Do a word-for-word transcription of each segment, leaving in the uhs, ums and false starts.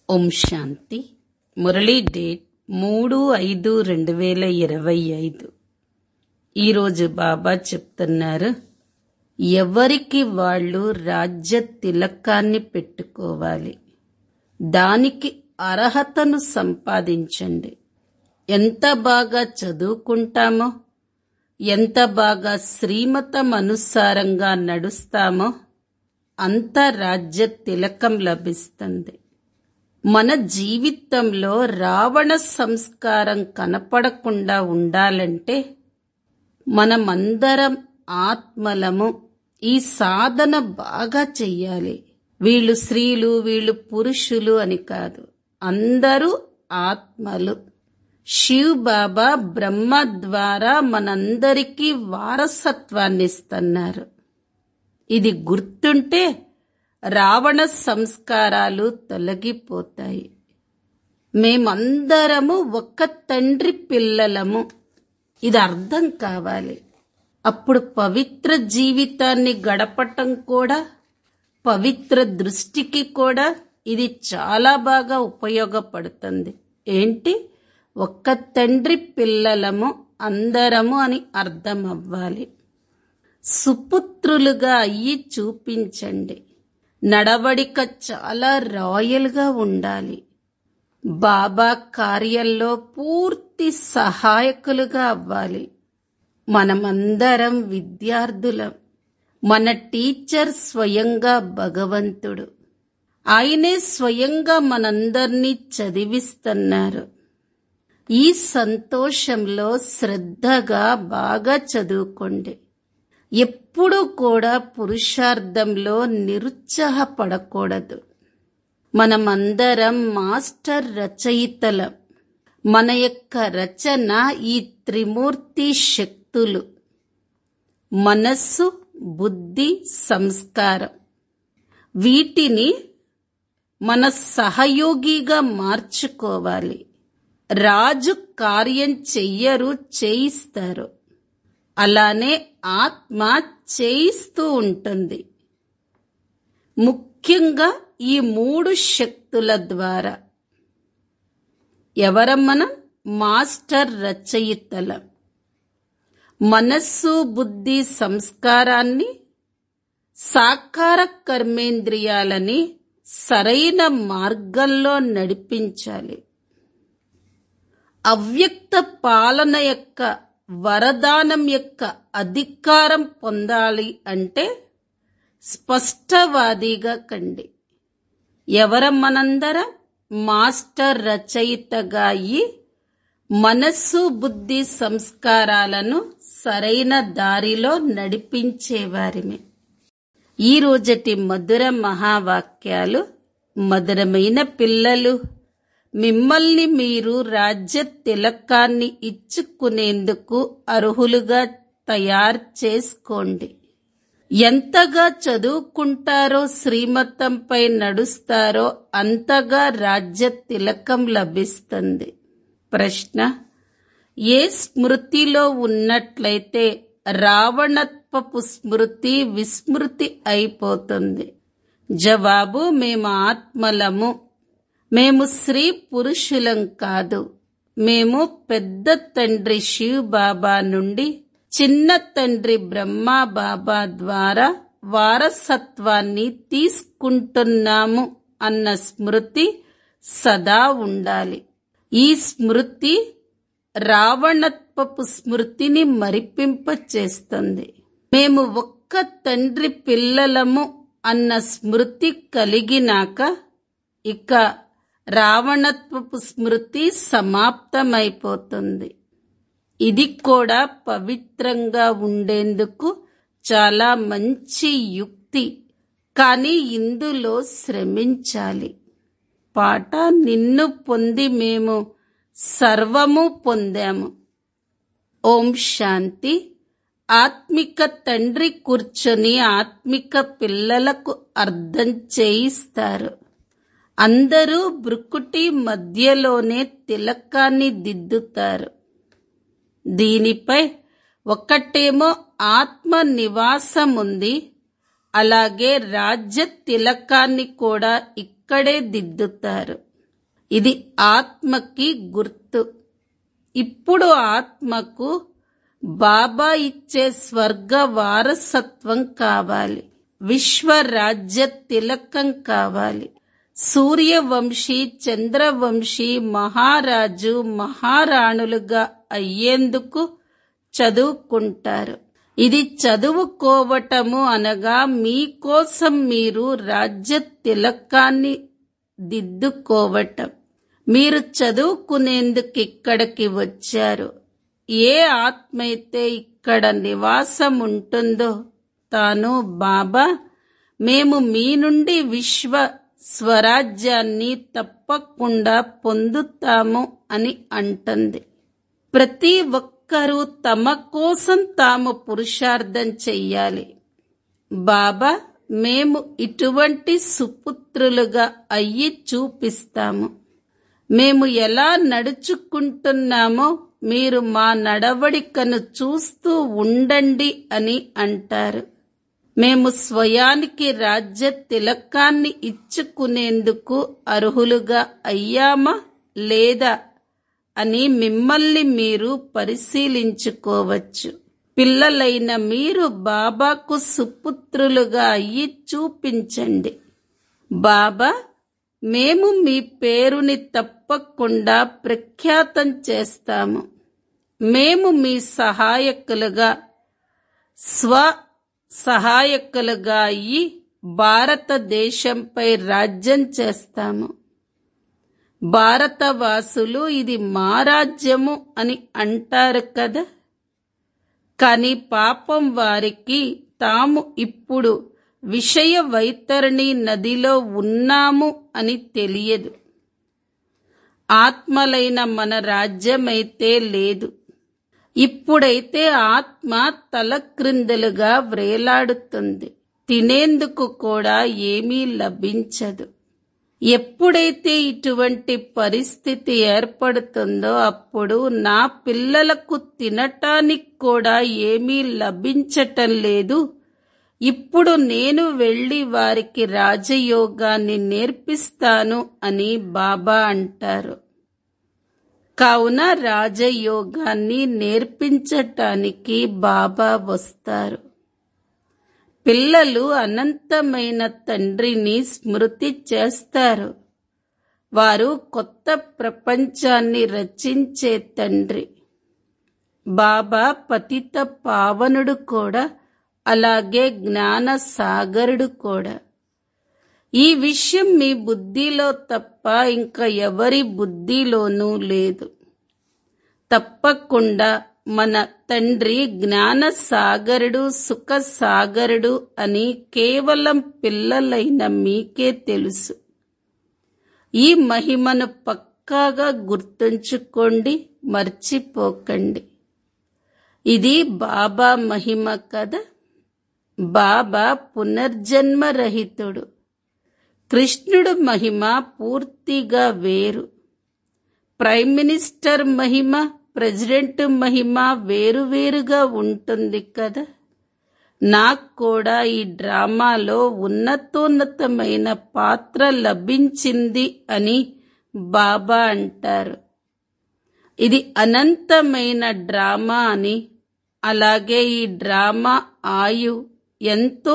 ఓం శాంతి. Murali date మూడు ఐదు రెండు వేల ఇరవై ఐదు. ఈరోజు బాబా చెప్తున్నారు, ఎవరికి వాళ్ళు రాజ్య తిలకాన్ని పెట్టుకోవాలి, దానికి అర్హతను సంపాదించండి. ఎంత బాగా చదువుకుంటామో, ఎంత బాగా శ్రీమతం అనుసారంగా నడుస్తామో అంత రాజ్య తిలకం లభిస్తుంది. మన జీవితంలో రావణ సంస్కారం కనపడకుండా ఉండాలంటే మనమందరం ఆత్మలము. ఈ సాధన బాగా చెయ్యాలి. వీళ్ళు స్త్రీలు, వీళ్ళు పురుషులు అని కాదు, అందరూ ఆత్మలు. శివ్ బాబా బ్రహ్మ ద్వారా మనందరికీ వారసత్వాన్ని ఇస్తున్నారు. ఇది గుర్తుంటే రావణ సంస్కారాలు తొలగిపోతాయి. మేమందరము ఒక్క తండ్రి పిల్లలము, ఇది అర్థం కావాలి. అప్పుడు పవిత్ర జీవితాన్ని గడపటం కూడా, పవిత్ర దృష్టికి కూడా ఇది చాలా బాగా ఉపయోగపడుతుంది. ఏంటి? ఒక్క తండ్రి పిల్లలము అందరము అని అర్థం అవ్వాలి. సుపుత్రులుగా అయ్యి చూపించండి. నడవడిక చాలా రాయల్గా ఉండాలి. బాబా కార్యంలో పూర్తి సహాయకులుగా అవ్వాలి. మనమందరం విద్యార్థులం. మన టీచర్ స్వయంగా భగవంతుడు. ఆయనే స్వయంగా మనందర్నీ చదివిస్తున్నారు. ఈ సంతోషంలో శ్రద్ధగా బాగా చదువుకోండి. ఎప్పుడూ కూడా పురుషార్థంలో నిరుత్సాహపడకూడదు. మనమందరం మాస్టర్ రచయితలం. మన యొక్క రచన ఈ త్రిమూర్తి శక్తులు: మనస్సు, బుద్ధి, సంస్కారం. వీటిని మన సహయోగిగా మార్చుకోవాలి. రాజు కార్యం చెయ్యరు, చేయిస్తారు. అలానే ఆత్మ చేయిస్తూ ఉంటుంది. ముఖ్యంగా ఈ మూడు శక్తుల ద్వారా. ఎవరం మనం? మాస్టర్ రచయితలం. మనస్సు, బుద్ధి, సంస్కారాన్ని, సాకార కర్మేంద్రియాలని సరైన మార్గంలో నడిపించాలి. అవ్యక్త పాలన యొక్క వరదానం యొక్క అధికారం పొందాలి అంటే స్పష్టవాదిగా కండి. ఎవరం మనందరం? మాస్టర్ రచయితగా అయ్యి మనస్సు, బుద్ధి, సంస్కారాలను సరైన దారిలో నడిపించేవారిమే. ఈ రోజటి మధుర మహావాక్యాలు: మధురమైన పిల్లలు, మిమ్మల్ని మీరు రాజ్య తిలకాన్ని ఇచ్చుకునేందుకు అర్హులుగా తయారు చేసుకోండి. ఎంతగా చదువుకుంటారో, శ్రీమతంపై నడుస్తారో అంతగా రాజ్య తిలకం లభిస్తుంది. ప్రశ్న: ఏ స్మృతిలో ఉన్నట్లయితే రావణత్వపు స్మృతి విస్మృతి అయిపోతుంది? జవాబు: మేము ఆత్మలము. మేము స్త్రీ పురుషులం కాదు. మేము పెద్ద తండ్రి శివ్ బాబా నుండి చిన్న తండ్రి బ్రహ్మ బాబా ద్వారా వారసత్వాన్ని తీసుకుంటున్నాము అన్న స్మృతి సదా ఉండాలి. ఈ స్మృతి రావణత్వపు స్మృతిని మరిపింపచేస్తుంది. మేము ఒక్క తండ్రి పిల్లలము అన్న స్మృతి కలిగినాక ఇక రావణత్వపు స్మృతి సమాప్తమైపోతుంది. ఇది కూడా పవిత్రంగా ఉండేందుకు చాలా మంచి యుక్తి. కానీ ఇందులో శ్రమించాలి. పాట: నిన్ను పొంది మేము సర్వము పొందాము. ఓం శాంతి. ఆత్మిక తండ్రి కూర్చొని ఆత్మిక పిల్లలకు అర్థం చేయిస్తారు. అందరూ బ్రుకుటి మధ్యలోనే తిలకాన్ని దిద్దుతారు. దీనిపై ఒకటేమో ఆత్మ నివాసం ఉంది, అలాగే రాజ్య తిలకాన్ని కూడా ఇక్కడే దిద్దుతారు. ఇది ఆత్మకి గుర్తు. ఇప్పుడు ఆత్మకు బాబా ఇచ్చే స్వర్గ వారసత్వం కావాలి. విశ్వరాజ్య తిలకం కావాలి. సూర్యవంశీ చంద్రవంశీ మహారాజు మహారాణులుగా అయ్యేందుకు చదువుకుంటారు. ఇది చదువుకోవటము అనగా మీకోసం మీరు రాజ్య తిలకాన్ని దిద్దుకోవటం. మీరు చదువుకునేందుకు ఇక్కడికి వచ్చారు. ఏ ఆత్మ అయితే ఇక్కడ నివాసం ఉంటుందో తాను బాబా మేము మీ నుండి విశ్వ స్వరాజ్యాన్ని తప్పకుండా పొందుతాము అని అంటుంది. ప్రతి ఒక్కరూ తమ కోసం తాము పురుషార్థం చెయ్యాలి. బాబా మేము ఇటువంటి సుపుత్రులుగా అయ్యి చూపిస్తాము. మేము ఎలా నడుచుకుంటున్నామో మీరు మా నడవడికను చూస్తూ ఉండండి అని అంటారు. మేము స్వయానికి రాజ్య తిలకాన్ని ఇచ్చుకునేందుకు అర్హులుగా అయ్యామా లేదా అని మిమ్మల్ని మీరు పరిశీలించుకోవచ్చు. పిల్లలైన మీరు బాబాకు సుపుత్రులుగా అయ్యి చూపించండి. బాబా మేము మీ పేరుని తప్పకుండా ప్రఖ్యాతం చేస్తాము. మేము మీ సహాయకులుగా స్వ సహాయకులుగా అయ్యి భారతదేశంపై రాజ్యం చేస్తాము. భారతవాసులు ఇది మా రాజ్యము అని అంటారు కదా, కానీ పాపం వారికి తాము ఇప్పుడు విషయ వైతరణి నదిలో ఉన్నాము అని తెలియదు. ఆత్మలైన మన రాజ్యమైతే లేదు. ఇప్పుడైతే ఆత్మ తలక్రిందులుగా వ్రేలాడుతుంది. తినేందుకు కూడా ఏమీ లభించదు. ఎప్పుడైతే ఇటువంటి పరిస్థితి ఏర్పడుతుందో అప్పుడు నా పిల్లలకు తినటానికి కూడా ఏమీ లభించటం లేదు. ఇప్పుడు నేను వెళ్లి వారికి రాజయోగాన్ని నేర్పిస్తాను అని బాబా అంటారు. కావున రాజయోగాన్ని నేర్పించటానికి బాబా వస్తారు. పిల్లలు అనంతమైన తండ్రిని స్మృతి చేస్తారు. వారు కొత్త ప్రపంచాన్ని రచించే తండ్రి. బాబా పతిత పావనుడు కూడా, అలాగే జ్ఞాన సాగరుడు కూడా. ఈ విషయం మీ బుద్ధిలో తప్ప ఇంకా ఎవరి బుద్ధిలోనూ లేదు. తప్పకుండా మన తండ్రి జ్ఞాన సాగరుడు సుఖ సాగరుడు అని కేవలం పిల్లలైన మీకే తెలుసు. ఈ మహిమను పక్కాగా గుర్తుంచుకోండి, మర్చిపోకండి. ఇది బాబా మహిమ కదా. బాబా పునర్జన్మ రహితుడు. కృష్ణుడు మహిమ పూర్తిగా వేరు. ప్రైమ్ మినిస్టర్ మహిమ, ప్రెసిడెంట్ మహిమ వేరువేరుగా ఉంటుంది కదా. నాకు కూడా ఈ డ్రామాలో ఉన్నతోన్నతమైన పాత్ర లభించింది అని బాబా అంటారు. ఇది అనంతమైన డ్రామా అని, అలాగే ఈ డ్రామా ఆయు ఎంతో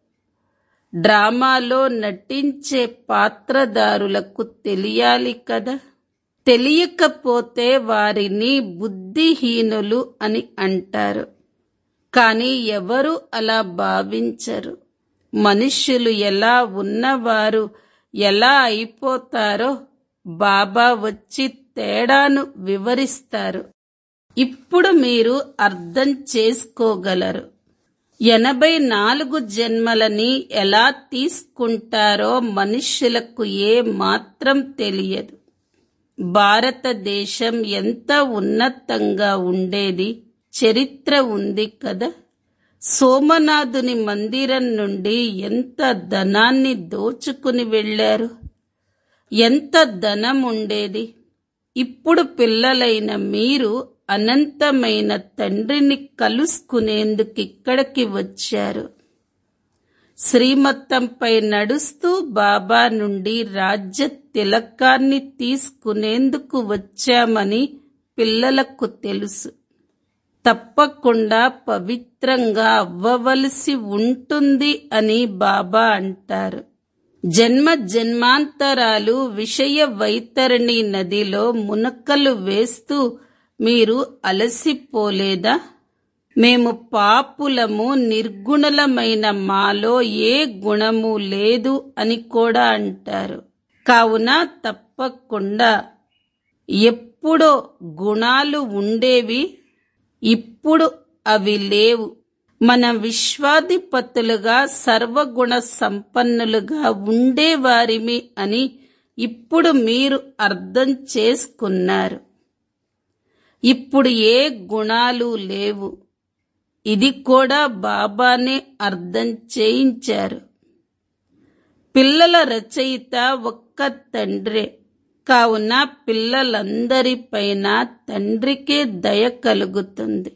డ్రామాలో నటించే పాత్రదారులకు తెలియాలి కదా. తెలియకపోతే వారిని బుద్ధిహీనులు అని అంటారు. కానీ ఎవరు అలా భావించరు. మనుష్యులు ఎలా ఉన్నవారు ఎలా అయిపోతారో బాబా వచ్చి తేడాను వివరిస్తారు. ఇప్పుడు మీరు అర్థం చేసుకోగలరు. ఎనభై నాలుగు జన్మలని ఎలా తీసుకుంటారో మనుష్యులకు ఏ మాత్రం తెలియదు. భారతదేశం ఎంత ఉన్నతంగా ఉండేది చరిత్ర ఉంది కదా. సోమనాథుని మందిరం నుండి ఎంత ధనాన్ని దోచుకుని వెళ్లారు. ఎంత ధనం ఉండేది. ఇప్పుడు పిల్లలైన మీరు అనంతమైన తండ్రిని కలుసుకునేందుకు ఇక్కడికి వచ్చారు. శ్రీమతంపై నడుస్తూ బాబా నుండి రాజ్య తిలకాన్ని తీసుకునేందుకు వచ్చామని పిల్లలకు తెలుసు. తప్పకుండా పవిత్రంగా అవ్వవలసి ఉంటుంది అని బాబా అంటారు. జన్మ జన్మాంతరాలు విషయ వైతరణి నదిలో మునకలు వేస్తూ మీరు అలసిపోలేదా? మేము పాపులము, నిర్గుణలమైన మాలో ఏ గుణము లేదు అని కూడా అంటారు. కావున తప్పకుండా ఎప్పుడో గుణాలు ఉండేవి, ఇప్పుడు అవి లేవు. మన విశ్వాధిపతులుగా సర్వగుణ సంపన్నులుగా ఉండేవారిమి అని ఇప్పుడు మీరు అర్థం చేసుకున్నారు. ఇప్పుడు ఏ గుణాలు లేవు. ఇది కూడా బాబానే అర్థం చేయించారు. పిల్లల రచయిత ఒక్క తండ్రే. కావున పిల్లలందరిపైన తండ్రికే దయ కలుగుతుంది.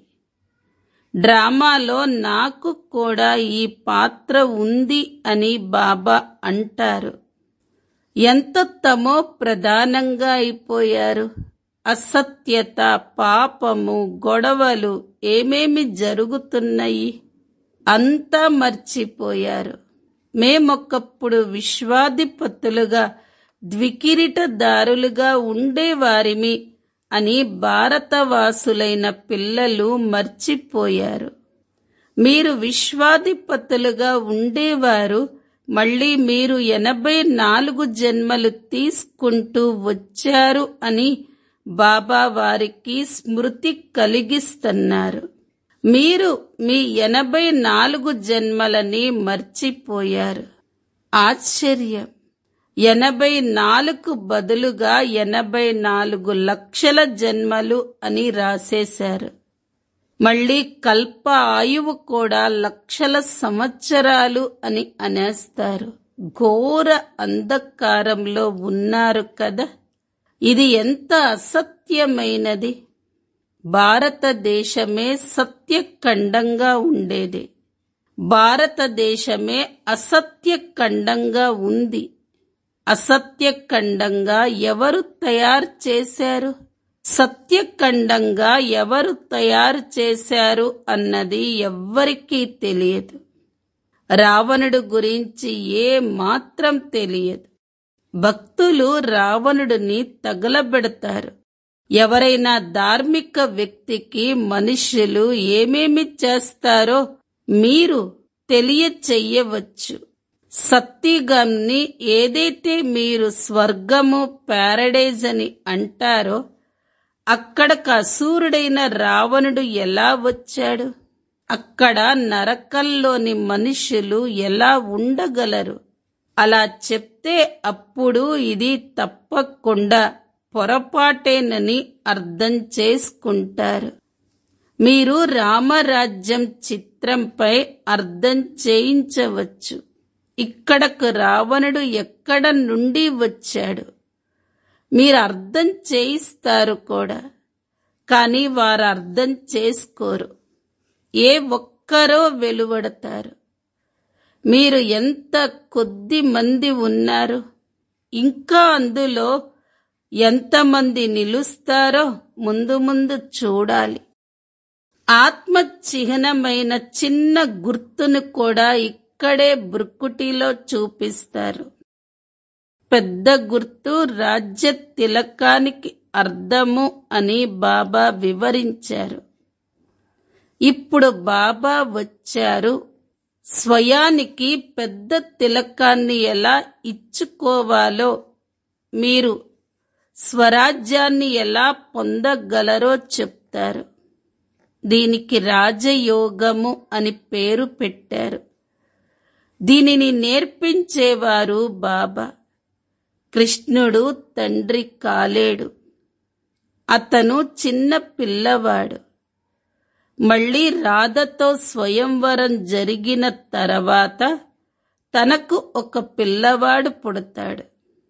డ్రామాలో నాకు కూడా ఈ పాత్ర ఉంది అని బాబా అంటారు. ఎంత తమో ప్రధానంగా అయిపోయారు. అసత్యత, పాపము, గొడవలు ఏమేమి జరుగుతున్నాయి అంతా మర్చిపోయారు. మేమొక్కప్పుడు విశ్వాధిపతులుగా ద్వికిరీటదారులుగా ఉండేవారిమి అని భారతవాసులైన పిల్లలు మర్చిపోయారు. మీరు విశ్వాధిపతులుగా ఉండేవారు. మళ్ళీ మీరు ఎనభై నాలుగు జన్మలు తీసుకుంటూ వచ్చారు అని బాబా వారికి స్మృతి కలిగిస్తున్నారు. మీరు మీ ఎనభై నాలుగు జన్మలని మర్చిపోయారు. ఆశ్చర్యం! ఎనభై నాలుగు బదులుగా ఎనభై నాలుగు లక్షల జన్మలు అని రాసేశారు. మళ్ళీ కల్ప ఆయువు కూడా లక్షల సంవత్సరాలు అని అనేస్తారు. ఘోర అంధకారంలో ఉన్నారు కదా. ఇది ఎంత అసత్యమైనది. భారతదేశమే సత్యఖండంగా ఉండేది. భారతదేశమే అసత్యఖండంగా ఉంది. అసత్యఖండంగా ఎవరు తయారు చేశారు? సత్యఖండంగా ఎవరు తయారు చేశారు అన్నది ఎవ్వరికీ తెలియదు. రావణుడు గురించి ఏ మాత్రం తెలియదు. భక్తులు రావణుడిని తగలబెడతారు. ఎవరైనా ధార్మిక వ్యక్తికి మనుష్యులు ఏమేమి చేస్తారో మీరు తెలియచెయ్యవచ్చు. సత్యుగాన్ని ఏదైతే మీరు స్వర్గము, ప్యారడైజ్ అని అంటారో అక్కడకు అసూరుడైన రావణుడు ఎలా వచ్చాడు? అక్కడ నరకంలోని మనుషులు ఎలా ఉండగలరు? అలా చెప్తే అప్పుడు ఇది తప్పకుండా పొరపాటేనని అర్థం చేసుకుంటారు. మీరు రామరాజ్యం చిత్రంపై అర్థం చేయించవచ్చు. ఇక్కడకు రావణుడు ఎక్కడ నుండి వచ్చాడు? మీరు అర్థం చేయిస్తారు కూడా, కానీ వారు అర్థం చేసుకోరు. ఏ ఒక్కరో వెలువడతారు. మీరు ఎంత కొద్ది మంది ఉన్నారు, ఇంకా అందులో ఎంతమంది నిలుస్తారో ముందు ముందు చూడాలి. ఆత్మ చిహ్నమైన చిన్న గుర్తును కూడా ఇక్కడే భృకుటిలో చూపిస్తారు. పెద్ద గుర్తు రాజ్య తిలకానికి అర్థము అని బాబా వివరించారు. ఇప్పుడు బాబా వచ్చారు. స్వయానికి పెద్ద తిలకాన్ని ఎలా ఇచ్చుకోవాలో, మీరు స్వరాజ్యాన్ని ఎలా పొందగలరో చెప్తారు. దీనికి రాజయోగము అని పేరు పెట్టారు. దీనిని నేర్పించేవారు బాబా. కృష్ణుడు తండ్రి కాలేడు. అతను చిన్న పిల్లవాడు. మళ్ళీ రాధతో స్వయంవరం జరిగిన తర్వాత తనకు ఒక పిల్లవాడు పుడతాడు.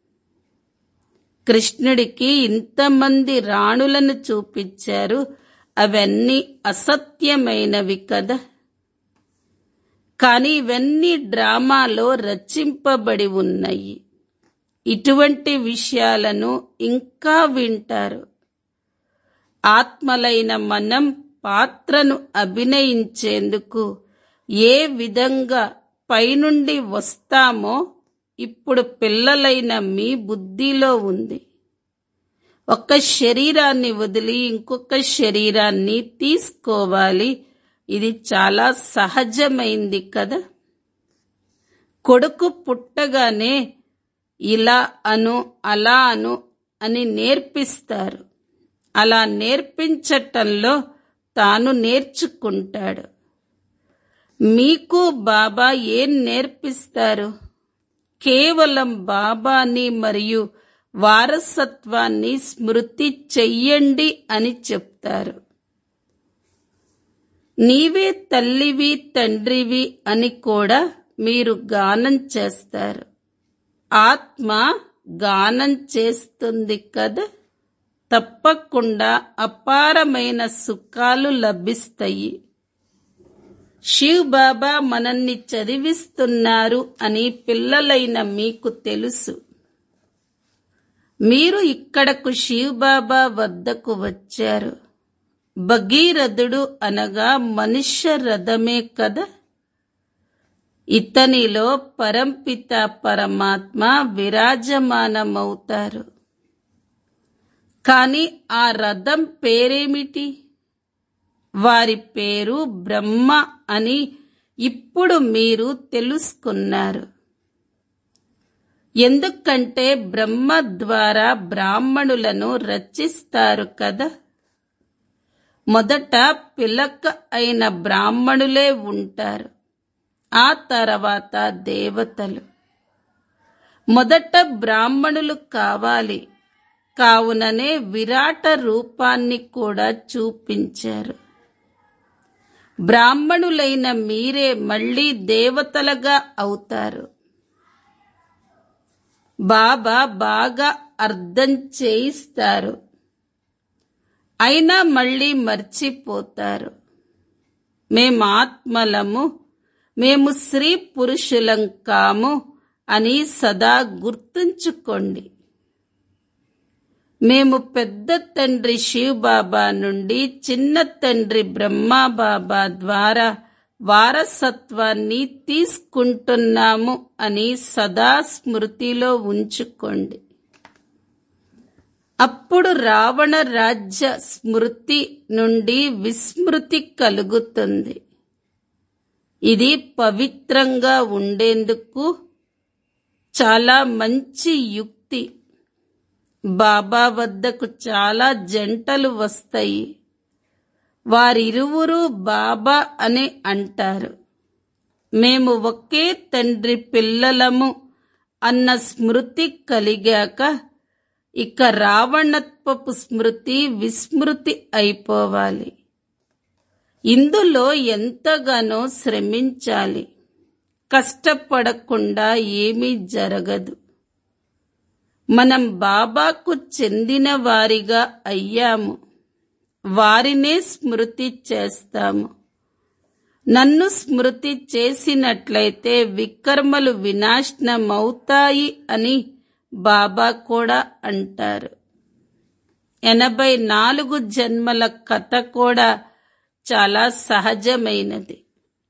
కృష్ణుడికి ఇంతమంది రాణులను చూపించారు. అవన్నీ అసత్యమైనవి కదా. కానీ ఇవన్నీ డ్రామాలో రచింపబడి ఉన్నాయి. ఇటువంటి విషయాలను ఇంకా వింటారు. ఆత్మలైన మనం పాత్రను అభినయించేందుకు ఏ విధంగా పైనుండి వస్తామో ఇప్పుడు పిల్లలైన మీ బుద్ధిలో ఉంది. ఒక శరీరాన్ని వదిలి ఇంకొక శరీరాన్ని తీసుకోవాలి. ఇది చాలా సహజమైంది కదా. కొడుకు పుట్టగానే ఇలా అను అలా అను అని నేర్పిస్తారు. అలా నేర్పించటంలో తాను నేర్చుకుంటాడు. మీకు బాబా ఏం నేర్పిస్తారు? కేవలం బాబాని మరియు వారసత్వాన్ని స్మృతి చెయ్యండి అని చెప్తారు. నీవే తల్లివి తండ్రివి అని కూడా మీరు గానం చేస్తారు. ఆత్మ గానం చేస్తుంది కదా. తప్పకుండా అపారమైన సుఖాలు లభిస్తాయి. శివ్ బాబా మనల్ని చదివిస్తున్నారు అని పిల్లలైన మీకు తెలుసు. మీరు ఇక్కడకు శివ్ బాబా వద్దకు వచ్చారు. భగీరథుడు అనగా మనుష్య రథమే కదా. ఇతనిలో పరంపిత పరమాత్మ విరాజమానమవుతారు. కాని ఆ రథం పేరేమిటి? వారి పేరు బ్రహ్మ అని ఇప్పుడు మీరు తెలుసుకున్నారు. ఎందుకంటే బ్రహ్మ ద్వారా బ్రాహ్మణులను రచిస్తారు కదా. మొదట పిలక అయిన బ్రాహ్మణులే ఉంటారు. ఆ తర్వాత దేవతలు. మొదట బ్రాహ్మణులు కావాలి. కావుననే విరాట రూపాన్ని కూడా చూపించారు. బ్రాహ్మణులైన మీరే మళ్ళీ దేవతలుగా అవుతారు. బాబా బాగా అర్థం చేయిస్తారు. అయినా మళ్ళీ మర్చిపోతారు. మేము ఆత్మలము, మేము స్త్రీ పురుషులం కాము అని సదా గుర్తుంచుకోండి. మేము పెద్ద తండ్రి శివ్ బాబా నుండి చిన్న తండ్రి బ్రహ్మా బాబా ద్వారా వారసత్వాన్ని తీసుకుంటున్నాము అని సదా స్మృతిలో ఉంచుకోండి. అప్పుడు రావణ రాజ్య స్మృతి నుండి విస్మృతి కలుగుతుంది. ఇది పవిత్రంగా ఉండేందుకు చాలా మంచి యుక్తి. బాబా వద్దకు చాలా జంటలు వస్తాయి. వారిరువురు బాబా అని అంటారు. మేము ఒకే తండ్రి పిల్లలము అన్న స్మృతి కలిగాక ఇక రావణత్వపు స్మృతి విస్మృతి అయిపోవాలి. ఇందులో ఎంతగానో శ్రమించాలి. కష్టపడకుండా ఏమీ జరగదు. మనం బాబాకు చెందిన వారిగా అయ్యాము. వారినే స్మృతి చేస్తాము. నన్ను స్మృతి చేసినట్లయితే వికర్మలు వినాశనమవుతాయి అని బాబా కూడా అంటారు. ఎనభై నాలుగు జన్మల కథ కూడా చాలా సహజమైనది.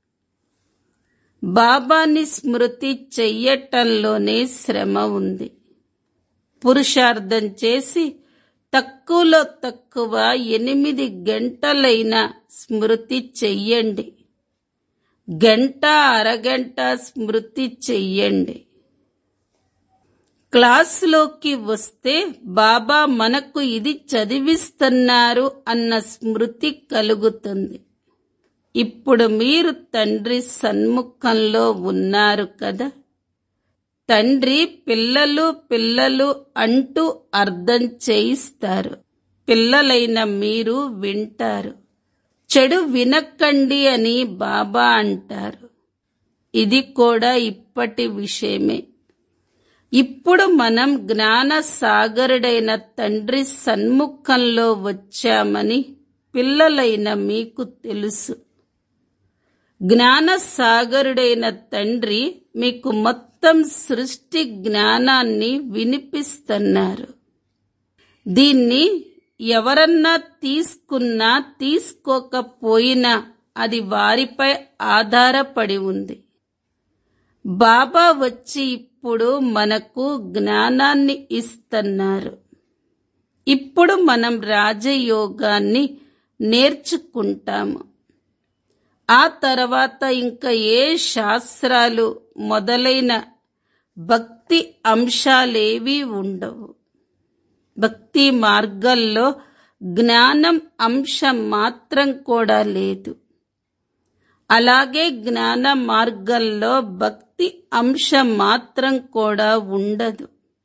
బాబాని స్మృతి చెయ్యటంలోనే శ్రమ ఉంది. పురుషార్థం చేసి తక్కువలో తక్కువ ఎనిమిది గంటలైనా స్మృతి చెయ్యండి. గంట అరగంట స్మృతి చెయ్యండి. క్లాసులోకి వస్తే బాబా మనకు ఇది చదివిస్తున్నారు అన్న స్మృతి కలుగుతుంది. ఇప్పుడు మీరు తండ్రి సన్ముఖంలో ఉన్నారు కదా. తండ్రి పిల్లలు పిల్లలు అంటూ అర్థం చేయిస్తారు. పిల్లలైన మీరు వింటారు. చెడు వినకండి అని బాబా అంటారు. ఇది కూడా ఇప్పటి విషయమే. ఇప్పుడు మనం జ్ఞాన సాగరుడైన తండ్రి సన్ముఖంలో వచ్చామని పిల్లలైన మీకు తెలుసు. జ్ఞాన సాగరుడైన తండ్రి మీకు మొత్తం సృష్టి జ్ఞానాన్ని వినిపిస్తున్నారు. దీన్ని ఎవరన్నా తీసుకున్నా తీసుకోకపోయినా అది వారిపై ఆధారపడి ఉంది. బాబా వచ్చి ఇప్పుడు మనకు జ్ఞానాన్ని ఇస్తున్నారు. ఇప్పుడు మనం రాజయోగాన్ని నేర్చుకుంటాము. ఆ తర్వాత ఇంకా ఏ శాస్త్రాలు మొదలైన భక్తి అంశాలేవీ ఉండవు. భక్తి మార్గంలో జ్ఞానం అంశం మాత్రం కూడా లేదు. అలాగే జ్ఞాన మార్గంలో భక్తి అంశం మాత్రం కూడా ఉండదు.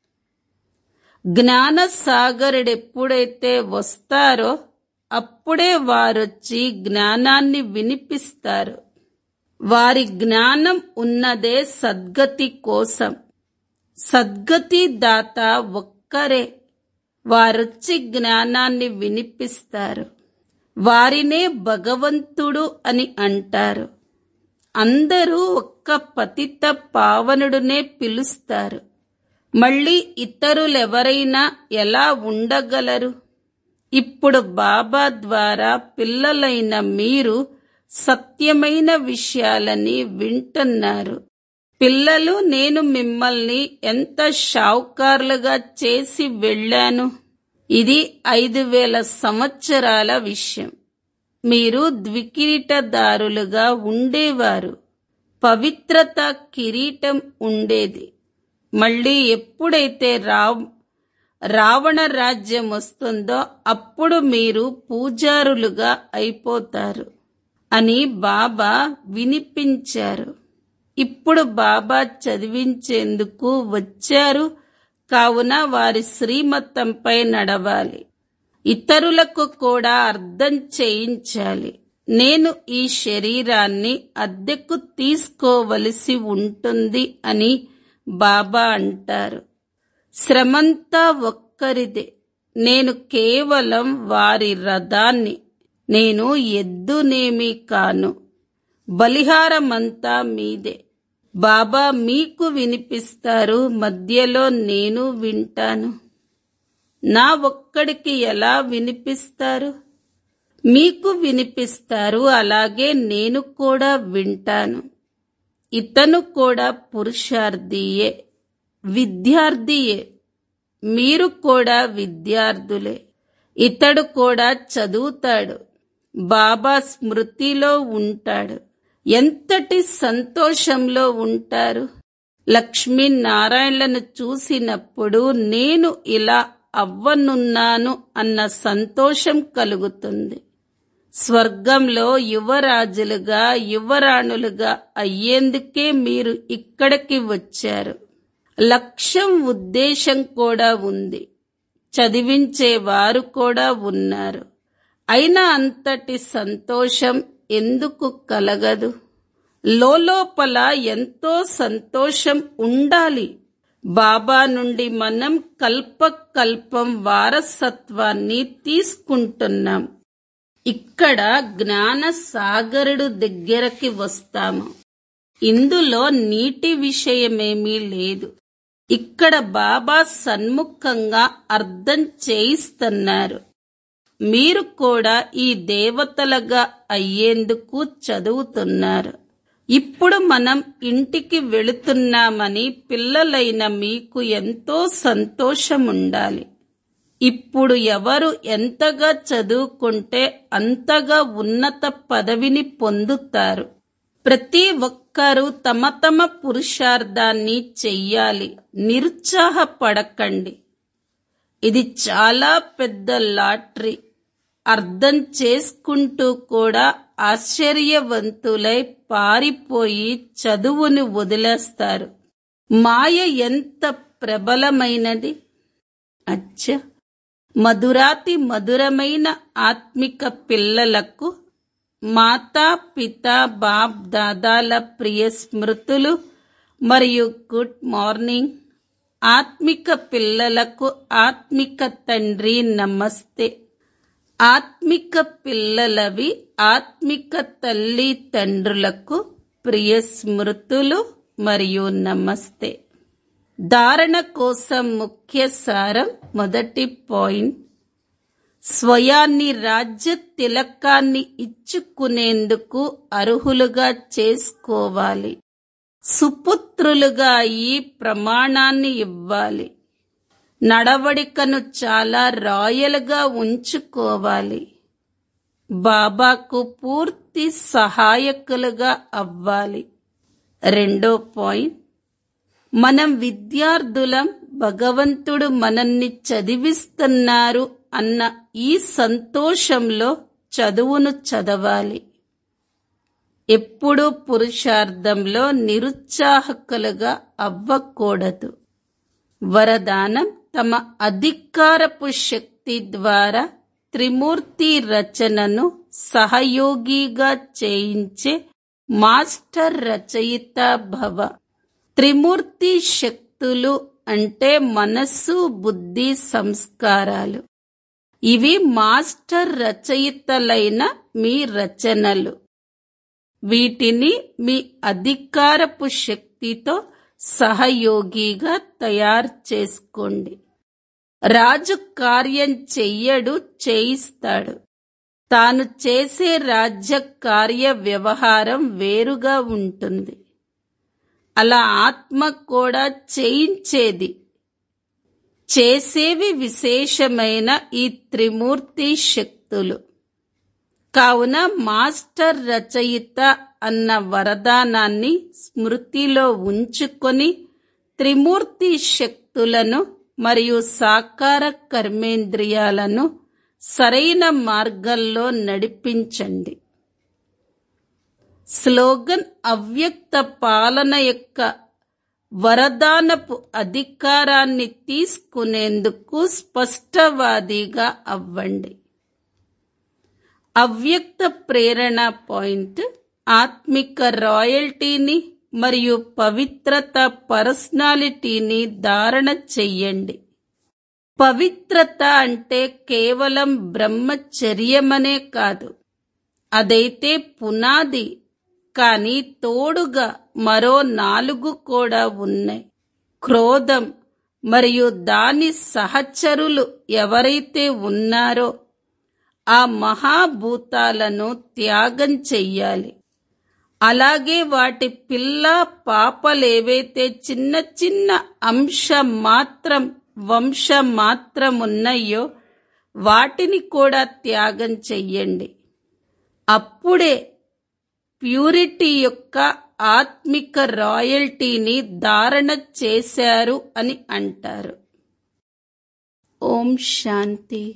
జ్ఞాన సాగరుడెప్పుడైతే వస్తారో అప్పుడే వారొచ్చి జ్ఞానాన్ని వినిపిస్తారు. వారి జ్ఞానం ఉన్నదే సద్గతి కోసం. సద్గతి దాత ఒక్కరే. వారొచ్చి జ్ఞానాన్ని వినిపిస్తారు. వారినే భగవంతుడు అని అంటారు. అందరూ ఒక్క పతిత పావనుడునే పిలుస్తారు. మళ్ళీ ఇతరులెవరైనా ఎలా ఉండగలరు? ఇప్పుడు బాబా ద్వారా పిల్లలైన మీరు సత్యమైన విషయాలని వింటున్నారు. పిల్లలు, నేను మిమ్మల్ని ఎంత షావుకారులుగా చేసి వెళ్ళాను. ఇది ఐదు వేల సంవత్సరాల విషయం. మీరు ద్వికిరీటదారులుగా ఉండేవారు. పవిత్రత కిరీటం ఉండేది. మళ్ళీ ఎప్పుడైతే రావ్ రావణ రాజ్యం వస్తుందో అప్పుడు మీరు పూజారులుగా అయిపోతారు అని బాబా వినిపించారు. ఇప్పుడు బాబా చదివించేందుకు వచ్చారు. కావున వారి శ్రీమతంపై నడవాలి. ఇతరులకు కూడా అర్థం చేయించాలి. నేను ఈ శరీరాన్ని అద్దెకు తీసుకోవలసి ఉంటుంది అని బాబా అంటారు. శ్రమంతా ఒక్కరిదే. నేను కేవలం వారి రథాన్ని. నేను ఎద్దునేమీ కాను. బలిహారమంతా మీదే. బాబా మీకు వినిపిస్తారు. మధ్యలో నేను వింటాను. నా ఒక్కడికి ఎలా వినిపిస్తారు? మీకు వినిపిస్తారు. అలాగే నేను కూడా వింటాను. ఇతను కూడా పురుషార్థియే, విద్యార్థియే. మీరు కూడా విద్యార్థులే. ఇతడు కూడా చదువుతాడు. బాబా స్మృతిలో ఉంటాడు. ఎంతటి సంతోషంలో ఉంటారు. లక్ష్మీనారాయణలను చూసినప్పుడు నేను ఇలా అవ్వనున్నాను అన్న సంతోషం కలుగుతుంది. స్వర్గంలో యువరాజులుగా యువరాణులుగా అయ్యేందుకే మీరు ఇక్కడికి వచ్చారు. లక్ష్యం, ఉద్దేశం కూడా ఉంది. చదివించే వారు కూడా ఉన్నారు. అయినా అంతటి సంతోషం ఎందుకు కలగదు? లోలోపల ఎంతో సంతోషం ఉండాలి. బాబా నుండి మనం కల్పకల్పం వారసత్వాన్ని తీసుకుంటున్నాం. ఇక్కడ జ్ఞాన సాగరుడు దగ్గరకి వస్తాము. ఇందులో నీటి విషయమేమీ లేదు. ఇక్కడ బాబా సన్ముఖంగా అర్థం చేయిస్తున్నారు. మీరు కూడా ఈ దేవతలుగా అయ్యేందుకు చదువుతున్నారు. ఇప్పుడు మనం ఇంటికి వెళుతున్నామని పిల్లలైన మీకు ఎంతో సంతోషముండాలి. ఇప్పుడు ఎవరు ఎంతగా చదువుకుంటే అంతగా ఉన్నత పదవిని పొందుతారు. ప్రతి ఒక్కరూ తమ తమ పురుషార్థాన్ని చెయ్యాలి. నిరుత్సాహపడకండి. ఇది చాలా పెద్ద లాటరీ. అర్థం చేసుకుంటూ కూడా ఆశ్చర్యవంతులై పారిపోయి చదువును వదిలేస్తారు. మాయ ఎంత ప్రబలమైనది. అచ్చ మధురాతి మధురమైన ఆత్మిక పిల్లలకు మాతా పిత బాప్ దాదాల ప్రియ స్మృతులు మరియు గుడ్ మార్నింగ్. ఆత్మిక పిల్లలకు ఆత్మిక తండ్రి నమస్తే. ఆత్మిక పిల్లలవి ఆత్మిక తల్లి తండ్రులకు ప్రియ స్మృతులు మరియు నమస్తే. ధారణ కోసం ముఖ్య సారం. మొదటి పాయింట్, స్వయాన్ని రాజ్య తిలకాన్ని ఇచ్చుకునేందుకు అర్హులుగా చేసుకోవాలి. సుపుత్రులుగా ఈ ప్రమాణాన్ని ఇవ్వాలి. నడవడికను చాలా రాయల్గా ఉంచుకోవాలి. బాబాకు పూర్తి సహాయకులుగా అవ్వాలి. రెండో పాయింట్, మనం విద్యార్థులం, భగవంతుడు మనల్ని చదివిస్తున్నారు అన్న ఈ సంతోషంలో చదువును చదవాలి. ఎప్పుడూ పురుషార్థంలో నిరుత్సాహకులుగా అవ్వకూడదు. వరదానం, తమ అధికారపు శక్తి ద్వారా త్రిమూర్తి రచనను సహయోగిగా చేయించే మాస్టర్ రచయిత భవ. త్రిమూర్తి శక్తులు అంటే మనస్సు, బుద్ధి, సంస్కారాలు. ఇవి మాస్టర్ రచయితలైన మీ రచనలు. వీటిని మీ అధికారపు శక్తితో సహయోగిగా తయారు చేసుకోండి. రాజు కార్యం చెయ్యడు, చేయిస్తాడు. తాను చేసే రాజ్య కార్య వ్యవహారం వేరుగా ఉంటుంది. అలా ఆత్మ కూడా చేయించేది, చేసేవి విశేషమైన ఈ త్రిమూర్తి శక్తులు. కావున మాస్టర్ రచయిత అన్న వరదానాన్ని స్మృతిలో ఉంచుకొని త్రిమూర్తి శక్తులను మరియు సాకార కర్మేంద్రియాలను సరైన మార్గంలో నడిపించండి. స్లోగన్, అవ్యక్త పాలన యొక్క వరదానపు అధికారాన్ని తీసుకునేందుకు స్పష్టవాదిగా అవ్వండి. అవ్యక్త ప్రేరణ పాయింట్, ఆత్మిక రాయల్టీని మరియు పవిత్రత పర్సనాలిటీని ధారణ చెయ్యండి. పవిత్రత అంటే కేవలం బ్రహ్మచర్యమనే కాదు, అదైతే పునాది. కానీ తోడుగా మరో నాలుగు కూడా ఉన్నాయి. క్రోధం మరియు దాని సహచరులు ఎవరైతే ఉన్నారో ఆ మహాభూతాలను త్యాగం చెయ్యాలి. అలాగే వాటి పిల్ల పాపలేవైతే చిన్న చిన్న అంశ మాత్రం వంశ మాత్రం ఉన్నాయో వాటిని కూడా త్యాగం చెయ్యండి. అప్పుడే ప్యూరిటీ యొక్క ఆత్మిక రాయల్టీని ధారణ చేశారు అని అంటారు. ఓం శాంతి.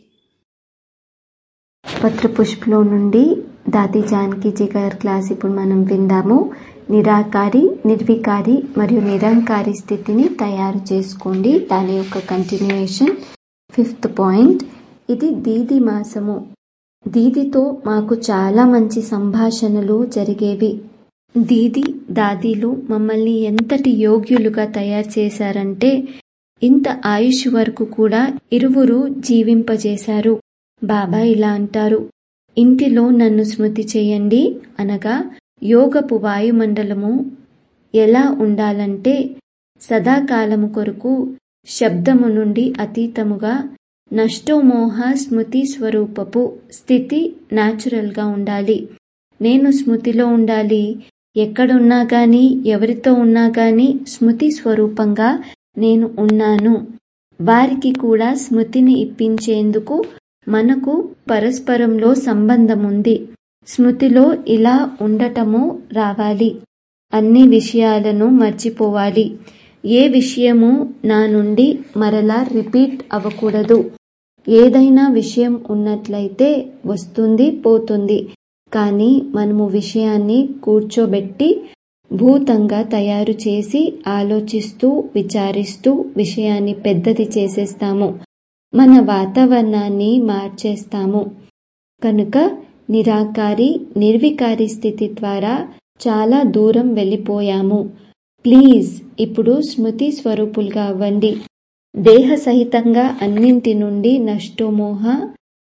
పత్రపుష్పలో నుండి దాది జానకీజీ గారి క్లాస్ ఇప్పుడు మనం విందాము. నిరాకారి, నిర్వికారి మరియు నిరంకారి స్థితిని తయారు చేసుకోండి. దాని యొక్క కంటిన్యూయేషన్. ఫిఫ్త్ పాయింట్, ఇది దీది మాసము. దీదితో మాకు చాలా మంచి సంభాషణలు జరిగేవి. దీది దాదీలు మమ్మల్ని ఎంతటి యోగ్యులుగా తయారు చేశారంటే ఇంత ఆయుష్ వరకు కూడా ఇరువురు జీవింపజేశారు. బాబా ఇలా అంటారు, ఇంటిలో నన్ను స్మృతి చేయండి అనగా యోగపు వాయుమండలము ఎలా ఉండాలంటే సదాకాలము కొరకు శబ్దము నుండి అతీతముగా నష్టోమోహ స్మృతి స్వరూపపు స్థితి న్యాచురల్గా ఉండాలి. నేను స్మృతిలో ఉండాలి. ఎక్కడున్నా గాని ఎవరితో ఉన్నా గాని స్మృతి స్వరూపంగా నేను ఉన్నాను. వారికి కూడా స్మృతిని ఇప్పించేందుకు మనకు పరస్పరంలో సంబంధం ఉంది. స్మృతిలో ఇలా ఉండటము రావాలి. అన్ని విషయాలను మర్చిపోవాలి. ఏ విషయము నా నుండి మరలా రిపీట్ అవ్వకూడదు. ఏదైనా విషయం ఉన్నట్లయితే వస్తుంది పోతుంది, కానీ మనము విషయాన్ని కూర్చోబెట్టి భూతంగా తయారు చేసి ఆలోచిస్తూ విచారిస్తూ విషయాన్ని పెద్దది చేసేస్తాము. మన వాతావరణాన్ని మార్చేస్తాము. కనుక నిరాకారి నిర్వికారి స్థితి ద్వారా చాలా దూరం వెళ్ళిపోయాము. ప్లీజ్ ఇప్పుడు స్మృతి స్వరూపులుగా అవ్వండి. దేహ సహితంగా అన్నింటి నుండి నష్టోమోహ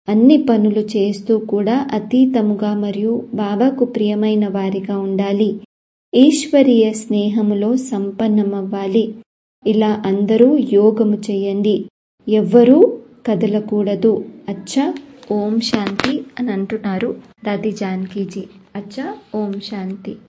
అన్ని పనులు చేస్తూ కూడా అతీతముగా మరియు బాబాకు ప్రియమైన వారిగా ఉండాలి. ఈశ్వరీయ స్నేహములో సంపన్నమవ్వాలి. ఇలా అందరూ యోగము చేయండి. ఎవ్వరూ కదలకూడదు. అచ్చా, ఓం శాంతి అని అంటున్నారు దాది జానకీజీ. అచ్చా, ఓం శాంతి.